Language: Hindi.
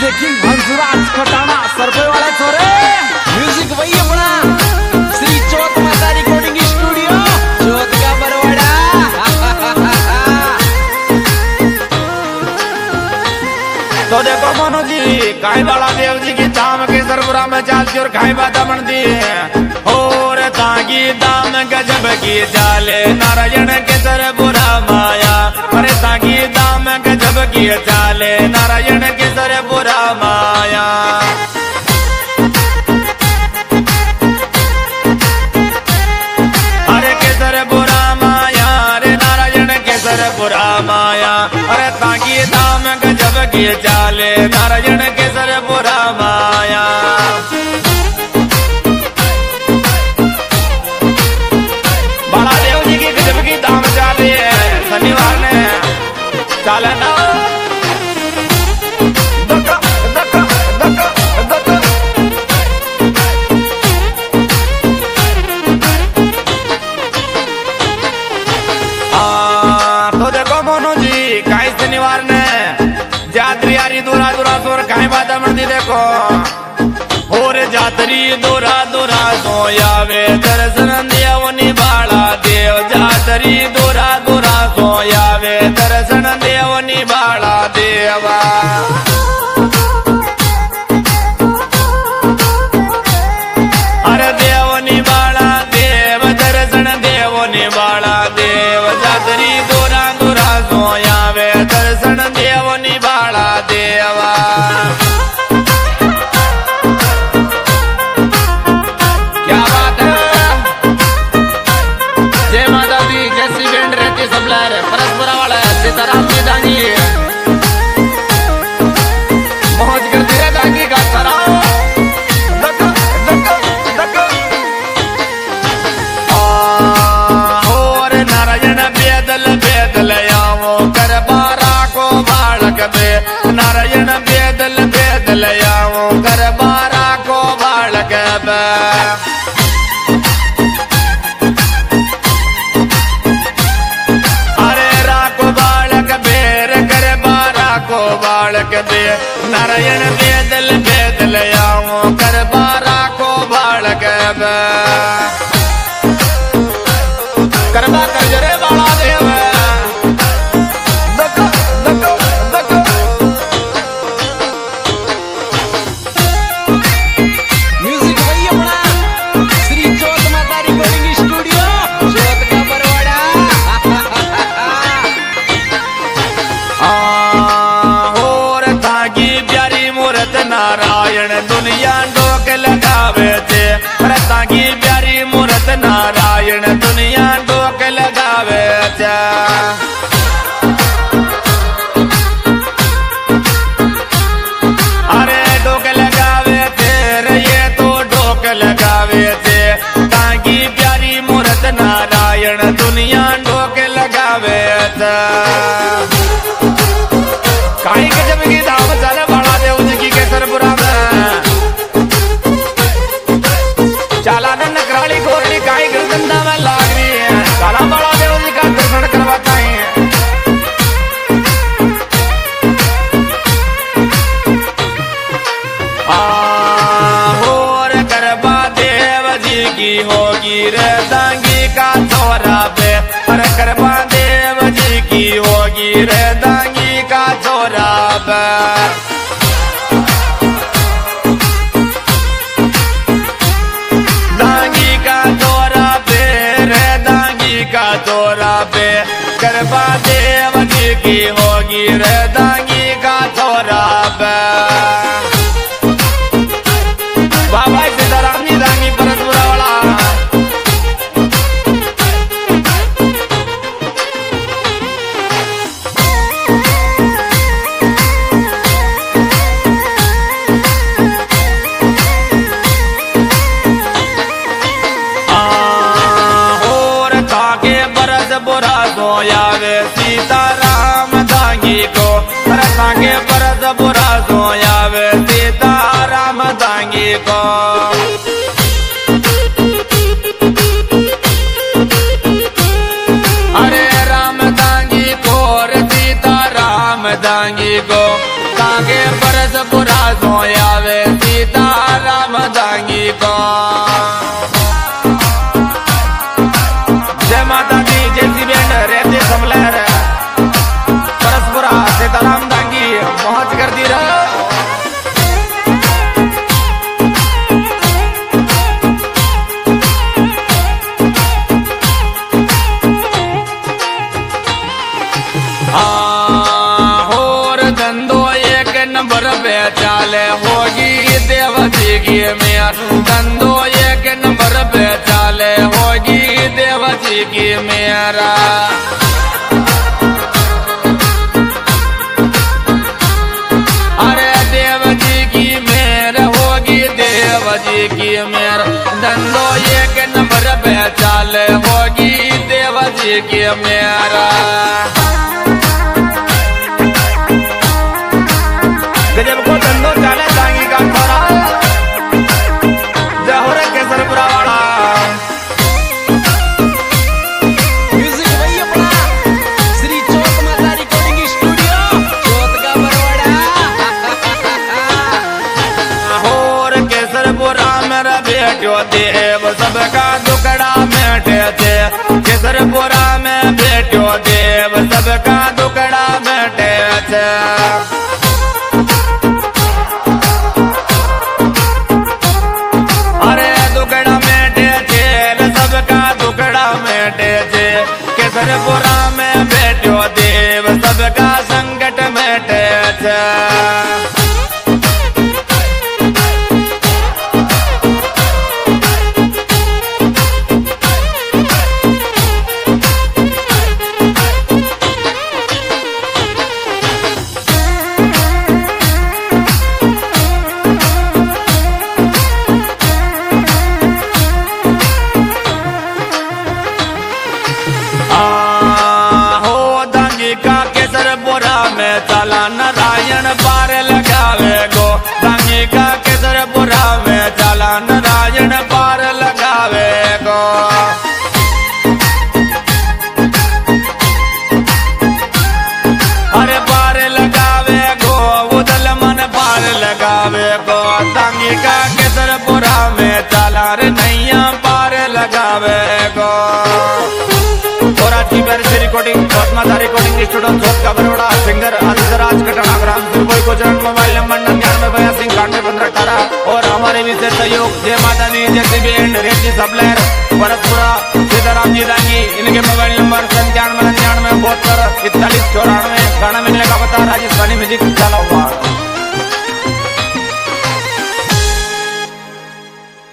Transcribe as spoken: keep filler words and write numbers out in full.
किंग हंसराज खटाना सरपे वाला छोरे म्यूजिक वही अपना श्री चौथ माता रिकॉर्डिंग स्टूडियो चौथ का बरवाड़ा। तो देखो मनो जी काई बाला देव जी की धाम के सरपुरा में चालती और खाई बाता बनती है और तागी दाम गजब की जाले नारायण के सरपुरा माया। अरे तागी दाम गजब की जाले नारायण के सरपुरा माया। अरे केसर बुरा माया रे नारायण केसर बुरा माया। अरे ताकी दाम गजब की चाले नारायण केसर बुरा माया। बाला देव जी की गजब की दाम चाले शनिवार ने चाले ना दका दका दका दका। तो देखो मोनू जी काई शनिवार ने जात्री यारी दूरा दूरा सोर काई बात मंदी देखो और जात्री दूरा दूरा सोयावे दर्शन देवनी बाला देव। जात्री दूरा दूरा सोयावे दर्शन देवनी बाला देवा। अरे देवनी बाला देव दर्शन देवनी बाला देव। जात्री दूरा दूरा सोयावे दर्शन देवनी बाला देवा। क्या बात है। जय माता दी जैसी बैंड रहती सब लहर परस्परा वाला सीताराम जी दांगी पहुंच कर दिया दांगी का सराव। नारायण बेदल बेदल आओ कर बारा को बालक बे। अरे राको बालक बेर कर बारा को बालक बे। नारायण बेदल बेदल आओ कर बारा को बालक बे। करबा कर जरे बाला देव नारायण दुनिया डोक लगावे थे। रता की प्यारी मूर्त नारायण दुनिया डोक लगावे थे। अरे डोक लगावे थे रे ये तो डोक लगावे थे। ताकी प्यारी मूर्त नारायण दुनिया डोक लगावे थे। काई गजब की धाम चले बाला देव जी की केसरपुरा में चाला नकराली गोरली काई गिरदंदा में लाग रही है। काला बाला देव जी का दर्शन करवाता है। और करबा देव जी की होगी रे दांगी का छोरा पे। अरे करबा देव जी की होगी रे दांगी का छोरा पे। दांगी का छोरा पे रे दांगी का छोरा पे। करबा देव जी की होगी रे दांगी का छोरा पे। बाबा सीताराम जी दांगी परसपुरा वाला। बुरा सोयावे सीताराम दांगी को। रता के बरस बुरा सोयावे सीताराम दांगी को। अरे राम दांगी को रे सीताराम दांगी को। ताके बरस बुरा चाले होगी देव जी की मेहर धंधो एक नंबर पे चाले होगी देव जी की मेहरा अरे देव जी की मेहर होगी देव जी की मेहर धंधो एक नंबर पे चाले होगी देव जी की मेहरा गजब को धंधो चाले दांगी का थोड़ा जहोर केसरपुरा वाला म्यूजिक वही अपना श्री चौक माता रिकॉर्डिंग स्टूडियो चौथ का बरवाड़ा और केसरपुरा मेरा बेटो देव सबका दुकड़ा मेटे थे केसरपुरा में बेटो देव सबका दुकड़ा मेटे थे केसरपुरा में बैठो देव सबका संकट मेटे में चला नारायण पार लगावे गो दांगी का केसरपुरा में चला नारायण पार लगावे गो अरे पार लगावे गो उदल मन पार लगावे गो दांगी का केसरपुरा में चला रे नैया पार लगावे गो रिकॉर्डिंग माता recording studio Chauth Ka Barwara singer Adityaraj कटाना ग्राम सिरकोई को जन्म मोबाइल नंबर निन्यानवे बयासी इक्यानवे पंद्रह अठारह और हमारे विशेष सहयोग जय माता दी जैसी बैंड रेची सप्लायर भरतपुरा सीताराम जी दांगी इनके मोबाइल नंबर संतानवे निन्यानवे बहत्तर इकतालीस चौरानवे गाना मिलने का पता राजस्थानी म्यूजिक